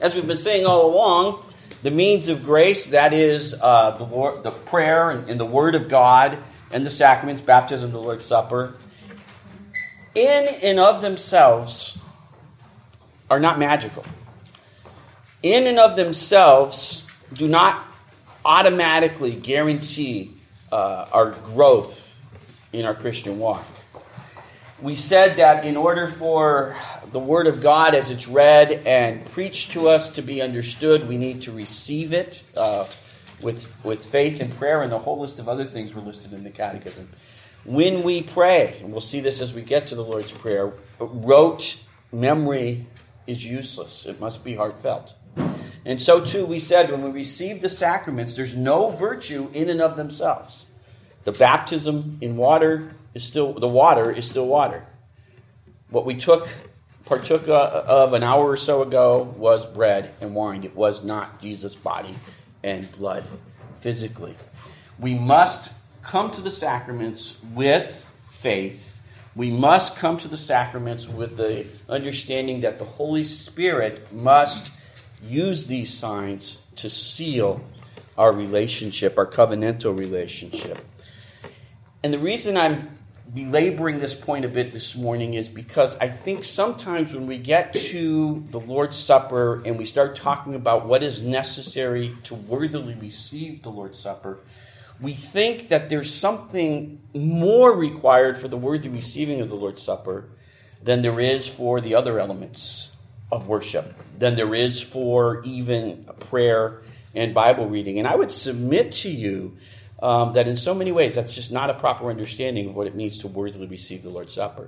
As we've been saying all along, the means of grace, that is the prayer and the Word of God and the sacraments, baptism, the Lord's Supper, in and of themselves are not magical. In and of themselves do not automatically guarantee our growth in our Christian walk. We said that in order for the Word of God as it's read and preached to us to be understood, we need to receive it with faith and prayer, and the whole list of other things were listed in the Catechism. When we pray, and we'll see this as we get to the Lord's Prayer, rote memory is useless. It must be heartfelt. And so too, we said when we receive the sacraments, there's no virtue in and of themselves. The baptism in water is still water. What we partook of an hour or so ago was bread and wine. It was not Jesus' body and blood physically. We must come to the sacraments with faith. We must come to the sacraments with the understanding that the Holy Spirit must use these signs to seal our relationship, our covenantal relationship. And the reason I'm belaboring this point a bit this morning is because I think sometimes when we get to the Lord's Supper and we start talking about what is necessary to worthily receive the Lord's Supper, we think that there's something more required for the worthy receiving of the Lord's Supper than there is for the other elements of worship, than there is for even prayer and Bible reading. And I would submit to you that in so many ways, that's just not a proper understanding of what it means to worthily receive the Lord's Supper.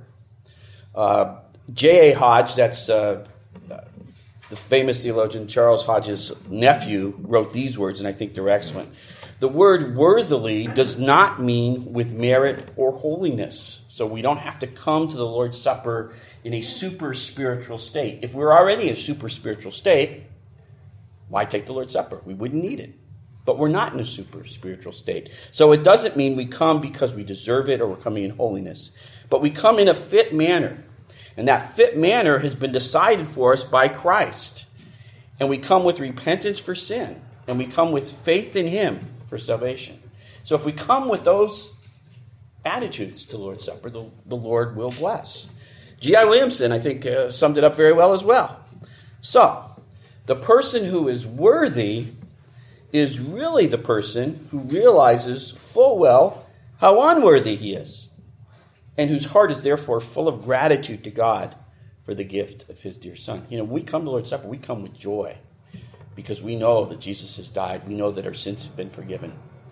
J.A. Hodge, that's the famous theologian Charles Hodge's nephew, wrote these words, and I think they're excellent. The word worthily does not mean with merit or holiness. So we don't have to come to the Lord's Supper in a super spiritual state. If we're already in a super spiritual state, why take the Lord's Supper? We wouldn't need it. But we're not in a super spiritual state. So it doesn't mean we come because we deserve it or we're coming in holiness. But we come in a fit manner. And that fit manner has been decided for us by Christ. And we come with repentance for sin. And we come with faith in Him for salvation. So if we come with those attitudes to the Lord's Supper, the Lord will bless. G.I. Williamson, I think, summed it up very well as well. So, the person who is worthy is really the person who realizes full well how unworthy he is, and whose heart is therefore full of gratitude to God for the gift of His dear Son. You know, when we come to the Lord's Supper, we come with joy, because we know that Jesus has died. We know that our sins have been forgiven.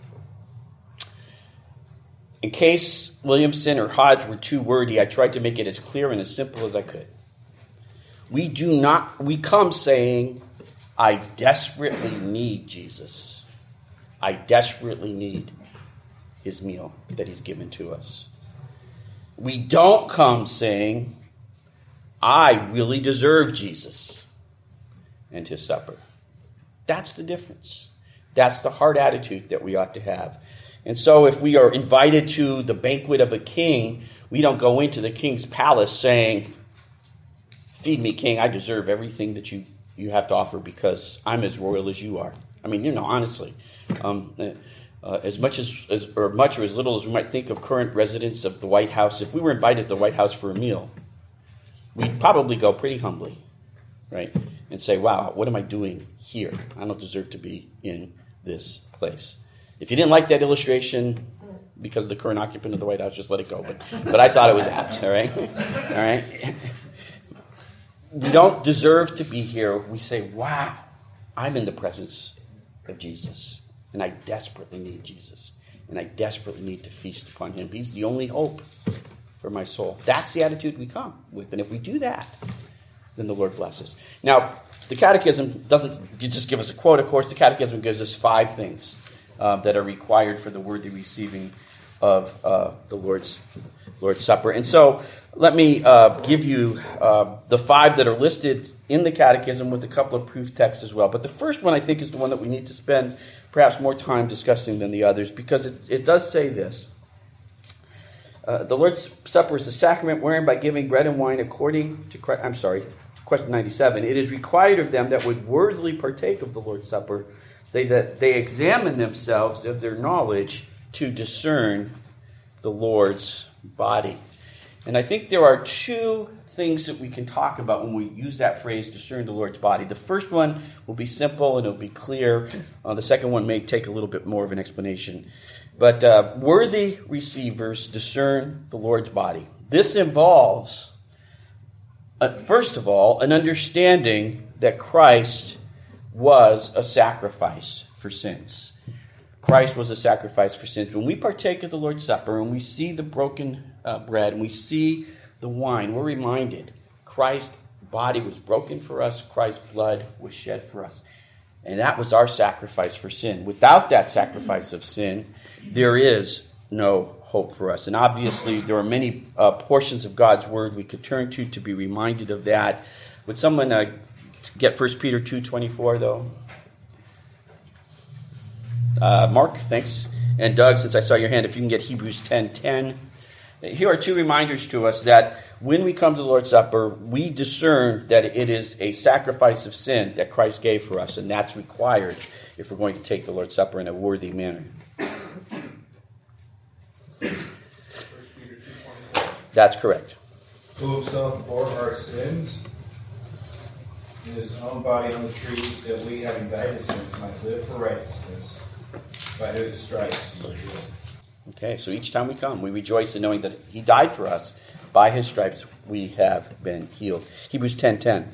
In case Williamson or Hodge were too wordy, I tried to make it as clear and as simple as I could. We come saying, I desperately need Jesus. I desperately need His meal that He's given to us. We don't come saying, I really deserve Jesus and His supper. That's the difference. That's the heart attitude that we ought to have. And so if we are invited to the banquet of a king, we don't go into the king's palace saying, feed me, king, I deserve everything that you have to offer because I'm as royal as you are. I mean, honestly, as much or as little as we might think of current residents of the White House, if we were invited to the White House for a meal, we'd probably go pretty humbly, right? And say, wow, what am I doing here? I don't deserve to be in this place. If you didn't like that illustration because of the current occupant of the White House, just let it go. But I thought it was apt, all right? All right? We don't deserve to be here. We say, wow, I'm in the presence of Jesus. And I desperately need Jesus. And I desperately need to feast upon Him. He's the only hope for my soul. That's the attitude we come with. And if we do that, then the Lord blesses. Now, the Catechism doesn't just give us a quote, of course. The Catechism gives us 5 things that are required for the worthy receiving of the Lord's Supper. And so let me give you the 5 that are listed in the Catechism with a couple of proof texts as well. But the first one, I think, is the one that we need to spend perhaps more time discussing than the others, because it does say this. The Lord's Supper is a sacrament wherein by giving bread and wine according to Christ, question 97, it is required of them that would worthily partake of the Lord's Supper, that they examine themselves of their knowledge to discern the Lord's body. And I think there are two things that we can talk about when we use that phrase, discern the Lord's body. The first one will be simple and it'll be clear. The second one may take a little bit more of an explanation. But worthy receivers discern the Lord's body. This involves, first of all, an understanding that Christ was a sacrifice for sins. Christ was a sacrifice for sins. When we partake of the Lord's Supper and we see the broken bread and we see the wine, we're reminded Christ's body was broken for us, Christ's blood was shed for us. And that was our sacrifice for sin. Without that sacrifice of sin, there is no hope for us. And obviously, there are many portions of God's Word we could turn to be reminded of that. Would someone get 1 Peter 2:24, though? Mark, thanks. And Doug, since I saw your hand, if you can get Hebrews 10:10. Here are two reminders to us that when we come to the Lord's Supper, we discern that it is a sacrifice of sin that Christ gave for us, and that's required if we're going to take the Lord's Supper in a worthy manner. That's correct. Who himself bore our sins in his own body on the tree, that we, having died to sins, might live for righteousness. By whose stripes you were healed. Okay, so each time we come, we rejoice in knowing that he died for us. By his stripes we have been healed. Hebrews 10:10.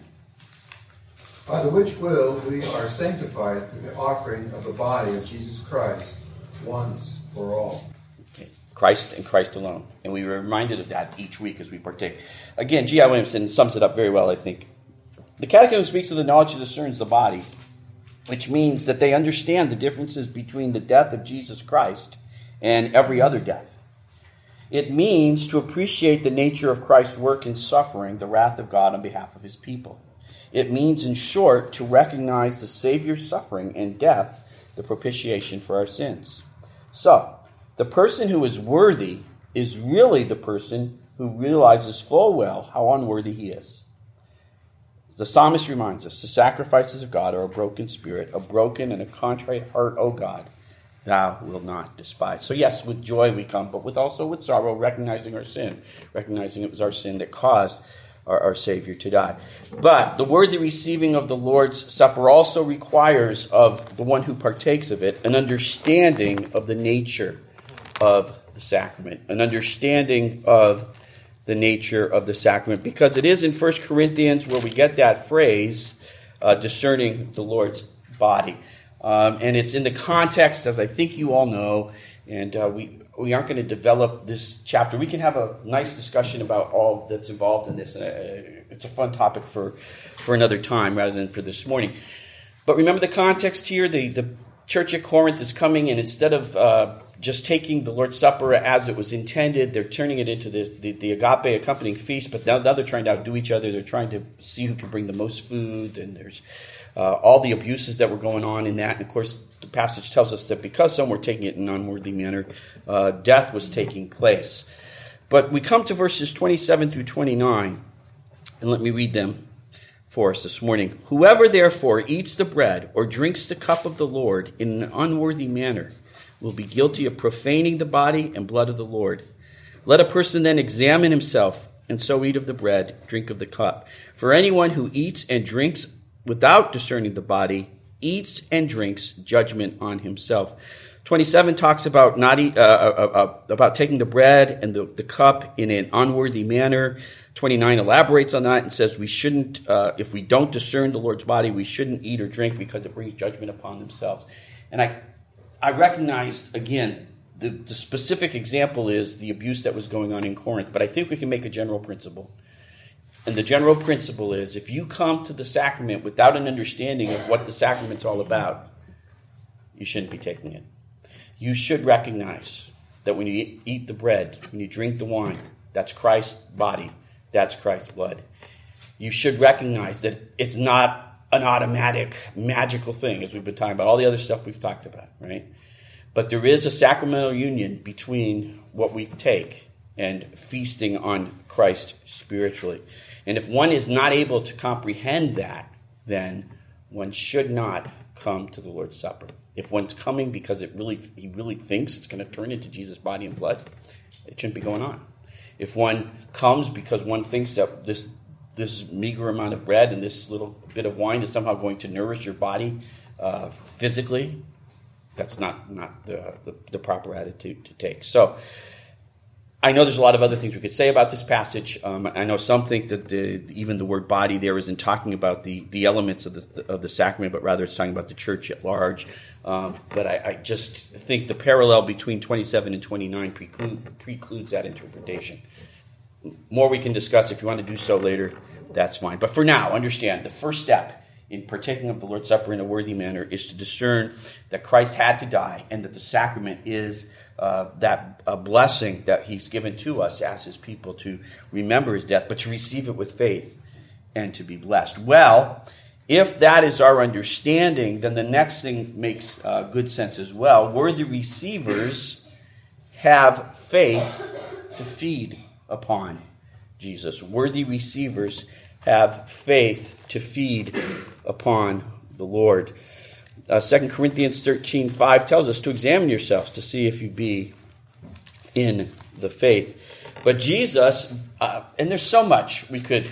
By the which will we are sanctified through the offering of the body of Jesus Christ once for all. Okay. Christ and Christ alone. And we were reminded of that each week as we partake. Again, G.I. Williamson sums it up very well, I think. The Catechism speaks of the knowledge that discerns the body, which means that they understand the differences between the death of Jesus Christ and every other death. It means to appreciate the nature of Christ's work in suffering the wrath of God on behalf of his people. It means, in short, to recognize the Savior's suffering and death, the propitiation for our sins. So, the person who is worthy is really the person who realizes full well how unworthy he is. The psalmist reminds us, the sacrifices of God are a broken spirit, a broken and a contrite heart, O God, thou wilt not despise. So yes, with joy we come, but also with sorrow, recognizing our sin, recognizing it was our sin that caused our Savior to die. But the worthy receiving of the Lord's Supper also requires of the one who partakes of it an understanding of the nature of the sacrament, an understanding of the nature of the sacrament, because it is in 1 Corinthians where we get that phrase, discerning the Lord's body. And it's in the context, as I think you all know, and we aren't going to develop this chapter. We can have a nice discussion about all that's involved in this. It's a fun topic for another time rather than for this morning. But remember the context here. The church at Corinth is coming, and instead of just taking the Lord's Supper as it was intended, they're turning it into the agape accompanying feast, but now they're trying to outdo each other. They're trying to see who can bring the most food, and there's all the abuses that were going on in that. And of course, the passage tells us that because some were taking it in an unworthy manner, death was taking place. But we come to verses 27 through 29, and let me read them for us this morning. Whoever therefore eats the bread or drinks the cup of the Lord in an unworthy manner will be guilty of profaning the body and blood of the Lord. Let a person then examine himself, and so eat of the bread, drink of the cup. For anyone who eats and drinks without discerning the body eats and drinks judgment on himself. 27 talks about about taking the bread and the cup in an unworthy manner. 29 elaborates on that and says we shouldn't, if we don't discern the Lord's body, we shouldn't eat or drink because it brings judgment upon themselves. And I recognize, again, the specific example is the abuse that was going on in Corinth, but I think we can make a general principle. And the general principle is if you come to the sacrament without an understanding of what the sacrament's all about, you shouldn't be taking it. You should recognize that when you eat the bread, when you drink the wine, that's Christ's body, that's Christ's blood. You should recognize that it's not an automatic, magical thing, as we've been talking about, all the other stuff we've talked about, right? But there is a sacramental union between what we take and feasting on Christ spiritually. And if one is not able to comprehend that, then one should not come to the Lord's Supper. If one's coming because he really thinks it's going to turn into Jesus' body and blood, it shouldn't be going on. If one comes because one thinks that this meager amount of bread and this little bit of wine is somehow going to nourish your body physically, that's not the proper attitude to take. So I know there's a lot of other things we could say about this passage. I know some think that even the word body there isn't talking about the elements of the sacrament, but rather it's talking about the church at large. But I just think the parallel between 27 and 29 precludes that interpretation. More we can discuss if you want to do so later, that's fine. But for now, understand the first step in partaking of the Lord's Supper in a worthy manner is to discern that Christ had to die and that the sacrament is that blessing that he's given to us as his people to remember his death, but to receive it with faith and to be blessed. Well, if that is our understanding, then the next thing makes good sense as well. Worthy receivers have faith to feed upon Jesus. Worthy receivers have faith to feed upon the Lord. 2 Corinthians 13:5 tells us to examine yourselves to see if you be in the faith. But Jesus, and there's so much we could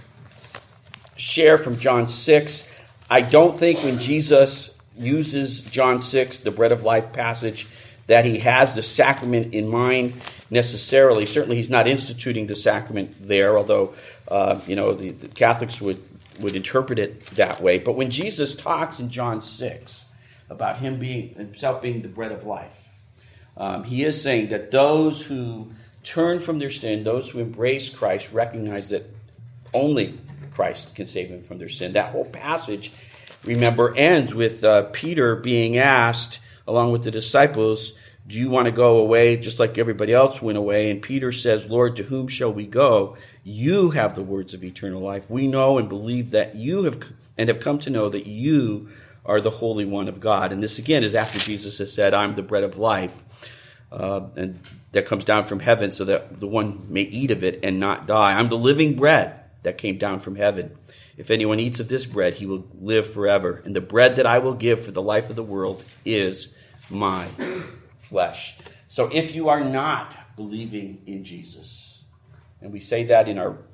share from John 6. I don't think when Jesus uses John 6, the bread of life passage, that he has the sacrament in mind necessarily. Certainly he's not instituting the sacrament there, although the Catholics would interpret it that way. But when Jesus talks in John 6 about himself being the bread of life, he is saying that those who turn from their sin, those who embrace Christ, recognize that only Christ can save them from their sin. That whole passage, remember, ends with Peter being asked, along with the disciples, do you want to go away just like everybody else went away? And Peter says, Lord, to whom shall we go? You have the words of eternal life. We know and believe that you have come to know that you are the Holy One of God. And this again is after Jesus has said, I'm the bread of life. And that comes down from heaven so that the one may eat of it and not die. I'm the living bread that came down from heaven. If anyone eats of this bread, he will live forever. And the bread that I will give for the life of the world is my flesh. So if you are not believing in Jesus, and we say that in our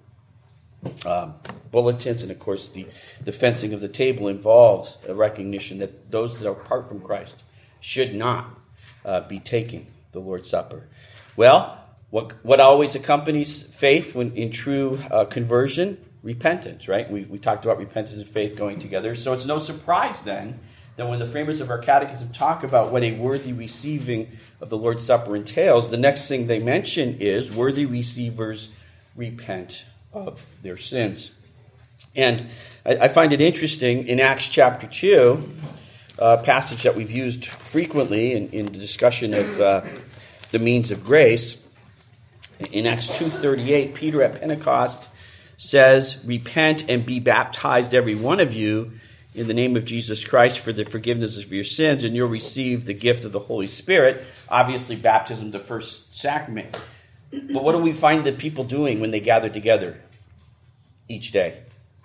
bulletins, and of course the fencing of the table involves a recognition that those that are apart from Christ should not be taking the Lord's Supper. Well, what always accompanies faith when in true conversion? Repentance, right? We talked about repentance and faith going together. So it's no surprise then that when the framers of our catechism talk about what a worthy receiving of the Lord's Supper entails, the next thing they mention is worthy receivers repent of their sins. And I find it interesting in Acts chapter 2, a passage that we've used frequently in the discussion of the means of grace. In Acts 2:38, Peter at Pentecost says, repent and be baptized every one of you in the name of Jesus Christ for the forgiveness of your sins, and you'll receive the gift of the Holy Spirit. Obviously, baptism, the first sacrament. But what do we find the people doing when they gather together each day?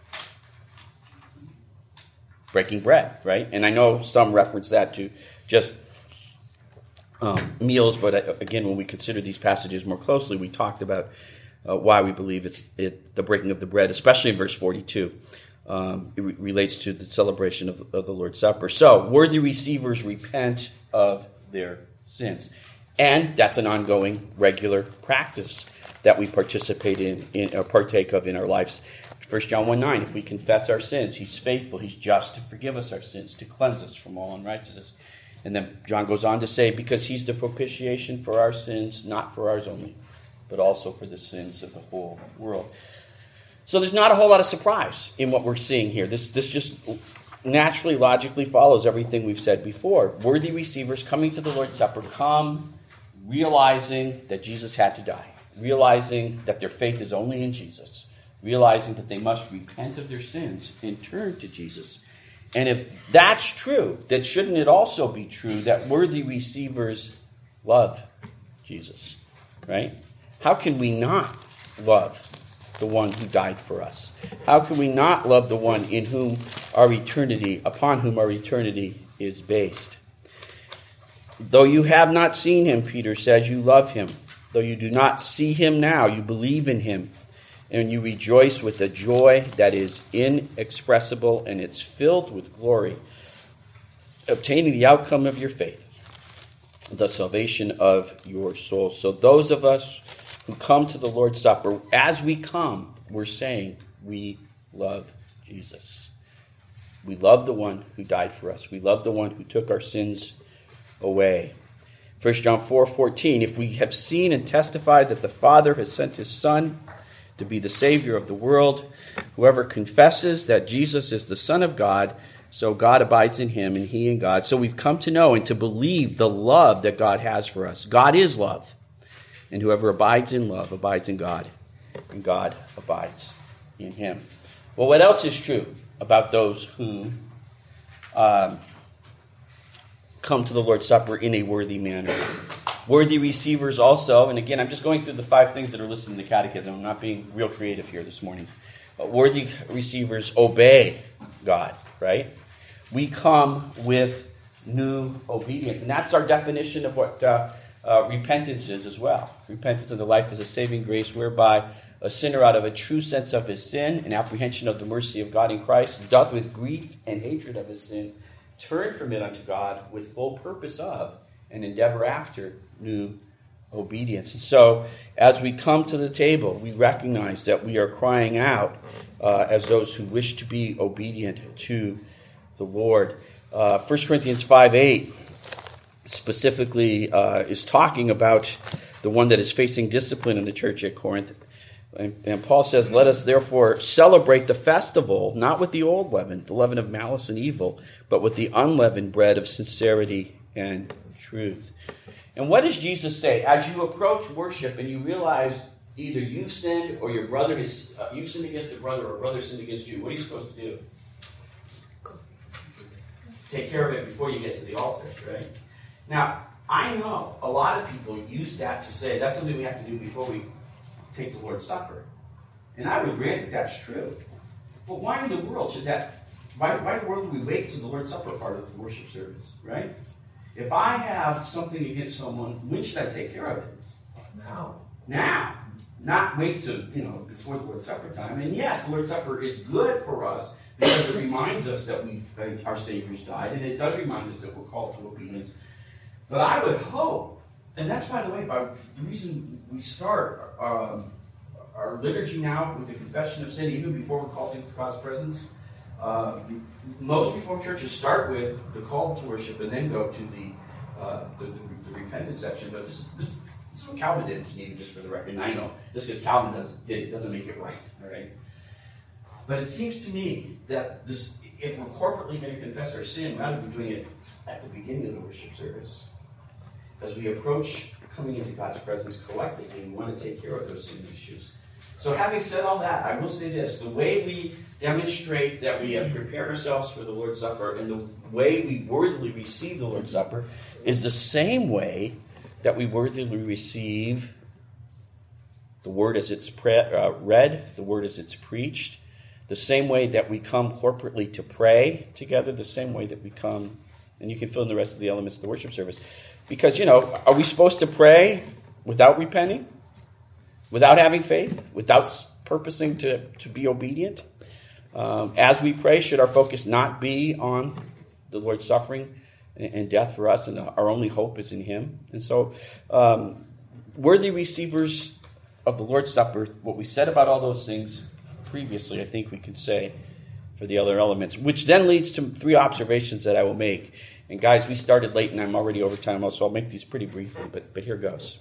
Breaking bread, right? And I know some reference that to just meals, but again, when we consider these passages more closely, we talked about why we believe it's the breaking of the bread, especially in verse 42. It relates to the celebration of the Lord's Supper. So, worthy receivers repent of their sins. And that's an ongoing, regular practice that we participate in or partake of in our lives. 1 John 1:9, if we confess our sins, he's faithful, he's just to forgive us our sins, to cleanse us from all unrighteousness. And then John goes on to say, because he's the propitiation for our sins, not for ours only, but also for the sins of the whole world. So there's not a whole lot of surprise in what we're seeing here. This just naturally, logically follows everything we've said before. Worthy receivers coming to the Lord's Supper come realizing that Jesus had to die, realizing that their faith is only in Jesus, realizing that they must repent of their sins and turn to Jesus. And if that's true, then shouldn't it also be true that worthy receivers love Jesus, right? How can we not love the one who died for us? How can we not love the one upon whom our eternity is based? Though you have not seen him, Peter says, you love him. Though you do not see him now, you believe in him, and you rejoice with a joy that is inexpressible, and it's filled with glory, obtaining the outcome of your faith, the salvation of your soul. So those of us who come to the Lord's Supper, as we come, we're saying we love Jesus. We love the one who died for us. We love the one who took our sins away. 1 John 4:14, if we have seen and testified that the Father has sent his Son to be the Savior of the world, whoever confesses that Jesus is the Son of God, so God abides in him and he in God. So we've come to know and to believe the love that God has for us. God is love. And whoever abides in love abides in God, and God abides in him. Well, what else is true about those who come to the Lord's Supper in a worthy manner? Worthy receivers also, and again, I'm just going through the 5 things that are listed in the Catechism. I'm not being real creative here this morning. Worthy receivers obey God, right? We come with new obedience, and that's our definition of what repentance is as well. Repentance of the life is a saving grace whereby a sinner, out of a true sense of his sin and apprehension of the mercy of God in Christ, doth with grief and hatred of his sin turn from it unto God with full purpose of and endeavor after new obedience. And so, as we come to the table, we recognize that we are crying out as those who wish to be obedient to the Lord. 1 Corinthians 5:8 specifically is talking about the one that is facing discipline in the church at Corinth. And Paul says, let us therefore celebrate the festival, not with the old leaven, the leaven of malice and evil, but with the unleavened bread of sincerity and truth. And what does Jesus say? As you approach worship and you realize either you've sinned or your brother has, you've sinned against a brother or a brother sinned against you, what are you supposed to do? Take care of it before you get to the altar, right? Now, I know a lot of people use that to say that's something we have to do before we take the Lord's Supper. And I would grant that that's true. But why in the world should that, why in the world do we wait till the Lord's Supper part of the worship service, right? If I have something against someone, when should I take care of it? Now. Not wait till, before the Lord's Supper time. And yeah, the Lord's Supper is good for us because it reminds us that our Savior's died, and it does remind us that we're called to obedience. But I would hope, and that's, by the way, the reason we start our liturgy now with the confession of sin, even before we're called into God's presence. Most Reformed churches start with the call to worship and then go to the repentance section. But this is what Calvin did, if you need this for the record. And I know, just because Calvin did it doesn't make it right, all right? But it seems to me that if we're corporately going to confess our sin, we ought to be doing it at the beginning of the worship service. As we approach coming into God's presence collectively, we want to take care of those sin issues. So having said all that, I will say this. The way we demonstrate that we have prepared ourselves for the Lord's Supper and the way we worthily receive the Lord's Supper is the same way that we worthily receive the Word as it's read, the Word as it's preached, the same way that we come corporately to pray together, the same way that we come, and you can fill in the rest of the elements of the worship service. Because, are we supposed to pray without repenting? Without having faith? Without purposing to be obedient? As we pray, should our focus not be on the Lord's suffering and death for us, and our only hope is in Him? And so, worthy receivers of the Lord's Supper, what we said about all those things previously, I think we can say for the other elements, which then leads to 3 observations that I will make. And guys, we started late and I'm already over time, so I'll make these pretty briefly, but here goes.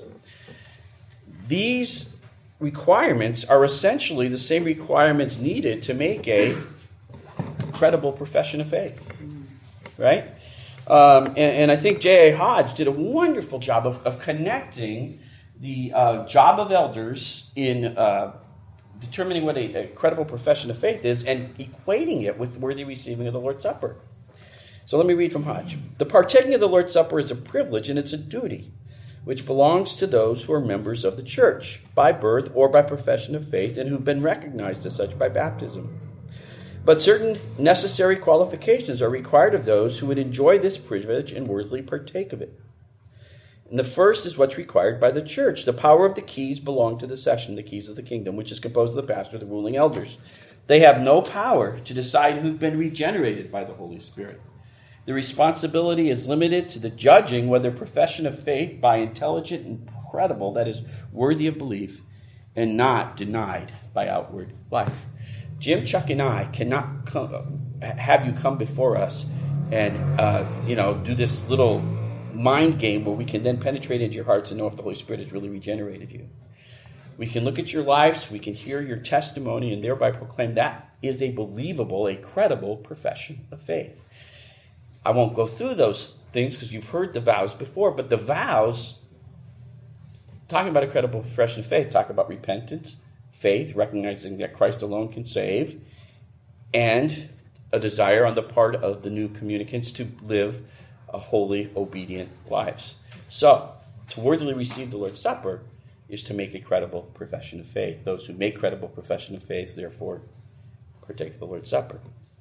These requirements are essentially the same requirements needed to make a credible profession of faith, right? And I think J.A. Hodge did a wonderful job of connecting the job of elders in determining what a credible profession of faith is and equating it with worthy receiving of the Lord's Supper. So let me read from Hodge. The partaking of the Lord's Supper is a privilege and it's a duty. which belongs to those who are members of the church, by birth or by profession of faith, and who've been recognized as such by baptism. But certain necessary qualifications are required of those who would enjoy this privilege and worthily partake of it. And the first is what's required by the church. The power of the keys belong to the session, the keys of the kingdom, which is composed of the pastor, the ruling elders. They have no power to decide who've been regenerated by the Holy Spirit. The responsibility is limited to the judging whether profession of faith by intelligent and credible, that is, worthy of belief, and not denied by outward life. Jim, Chuck, and I cannot have you come before us and do this little mind game where we can then penetrate into your hearts and know if the Holy Spirit has really regenerated you. We can look at your lives, we can hear your testimony, and thereby proclaim that is a believable, a credible profession of faith. I won't go through those things because you've heard the vows before, but the vows, talking about a credible profession of faith, talk about repentance, faith, recognizing that Christ alone can save, and a desire on the part of the new communicants to live a holy, obedient lives. So, to worthily receive the Lord's Supper is to make a credible profession of faith. Those who make credible profession of faith, therefore, partake of the Lord's Supper.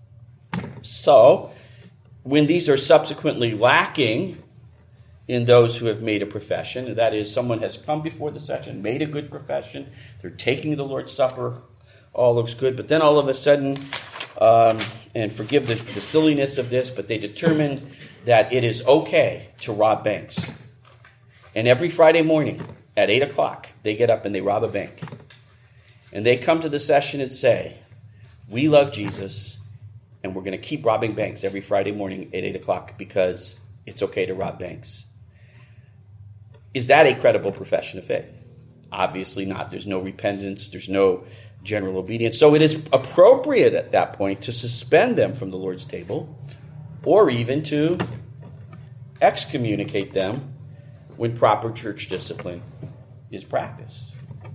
So, when these are subsequently lacking in those who have made a profession, that is, someone has come before the session, made a good profession, they're taking the Lord's Supper, all looks good, but then all of a sudden, and forgive the silliness of this, but they determined that it is okay to rob banks. And every Friday morning at 8 o'clock, they get up and they rob a bank. And they come to the session and say, we love Jesus, and we're going to keep robbing banks every Friday morning at 8 o'clock because it's okay to rob banks. Is that a credible profession of faith? Obviously not. There's no repentance. There's no general obedience. So it is appropriate at that point to suspend them from the Lord's table or even to excommunicate them when proper church discipline is practiced.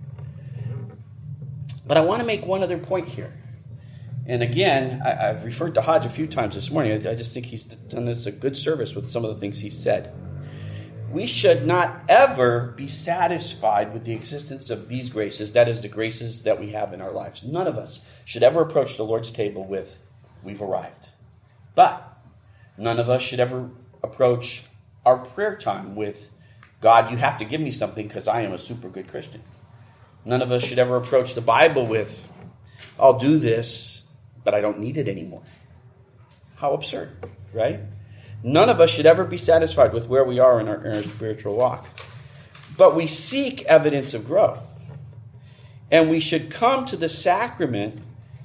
But I want to make one other point here. And again, I've referred to Hodge a few times this morning. I just think he's done us a good service with some of the things he said. We should not ever be satisfied with the existence of these graces, that is, the graces that we have in our lives. None of us should ever approach the Lord's table with, we've arrived. But none of us should ever approach our prayer time with, God, you have to give me something because I am a super good Christian. None of us should ever approach the Bible with, I'll do this, but I don't need it anymore. How absurd, right? None of us should ever be satisfied with where we are in our spiritual walk. But we seek evidence of growth. And we should come to the sacrament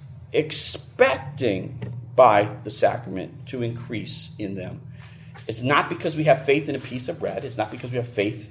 expecting by the sacrament to increase in them. It's not because we have faith in a piece of bread. It's not because we have faith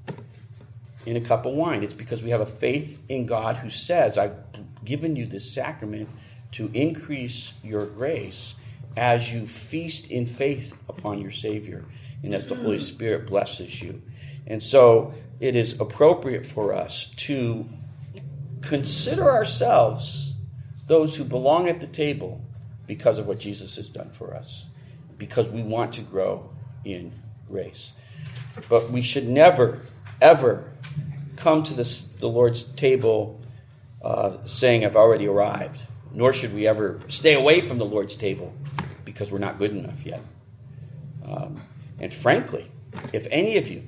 in a cup of wine. It's because we have a faith in God who says, I've given you this sacrament to increase your grace as you feast in faith upon your Savior and as the Holy Spirit blesses you. And so it is appropriate for us to consider ourselves those who belong at the table because of what Jesus has done for us, because we want to grow in grace. But we should never, ever come to the Lord's table saying, I've already arrived. Nor should we ever stay away from the Lord's table because we're not good enough yet. And frankly, if any of you,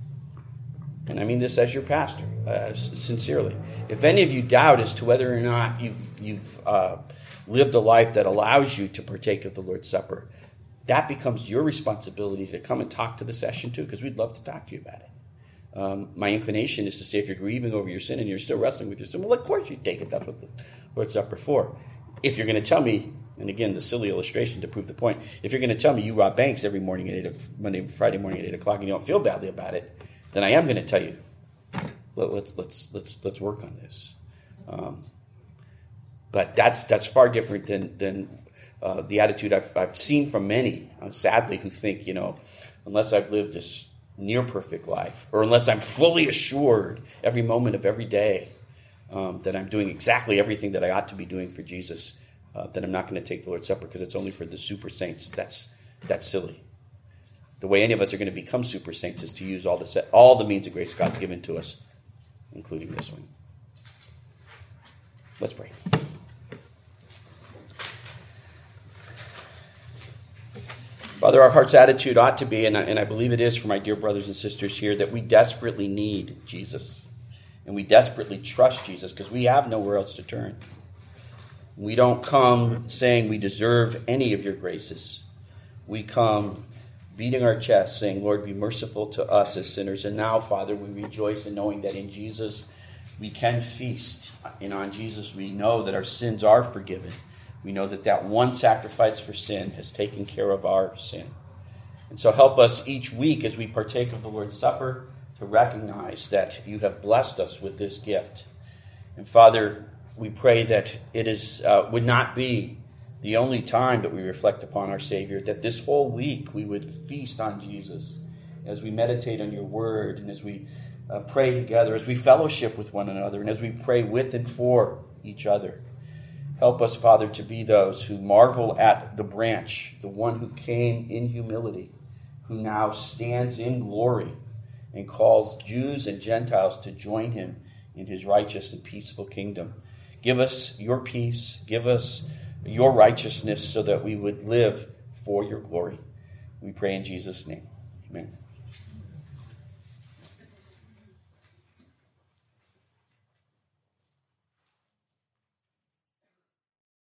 and I mean this as your pastor, sincerely, if any of you doubt as to whether or not you've lived a life that allows you to partake of the Lord's Supper, that becomes your responsibility to come and talk to the session too, because we'd love to talk to you about it. My inclination is to say if you're grieving over your sin and you're still wrestling with your sin, well, of course you take it. That's what the Lord's Supper for. If you're going to tell me, and again, the silly illustration to prove the point, if you're going to tell me you rob banks every morning at Friday morning at 8 o'clock and you don't feel badly about it, then I am going to tell you, let's work on this. But that's far different than the attitude I've seen from many, sadly, who think, unless I've lived this near perfect life, or unless I'm fully assured every moment of every day that I'm doing exactly everything that I ought to be doing for Jesus, then I'm not going to take the Lord's Supper because it's only for the super saints. That's silly. The way any of us are going to become super saints is to use all the means of grace God's given to us, including this one. Let's pray. Father, our heart's attitude ought to be, and I believe it is for my dear brothers and sisters here, that we desperately need Jesus. And we desperately trust Jesus because we have nowhere else to turn. We don't come saying we deserve any of your graces. We come beating our chest saying, Lord, be merciful to us as sinners. And now, Father, we rejoice in knowing that in Jesus we can feast. And on Jesus we know that our sins are forgiven. We know that that one sacrifice for sin has taken care of our sin. And so help us each week as we partake of the Lord's Supper to recognize that you have blessed us with this gift. And Father, we pray that it would not be the only time that we reflect upon our Savior, that this whole week we would feast on Jesus as we meditate on your word and as we pray together, as we fellowship with one another, and as we pray with and for each other. Help us, Father, to be those who marvel at the branch, the one who came in humility, who now stands in glory and calls Jews and Gentiles to join him in his righteous and peaceful kingdom. Give us your peace, give us your righteousness so that we would live for your glory. We pray in Jesus' name. Amen.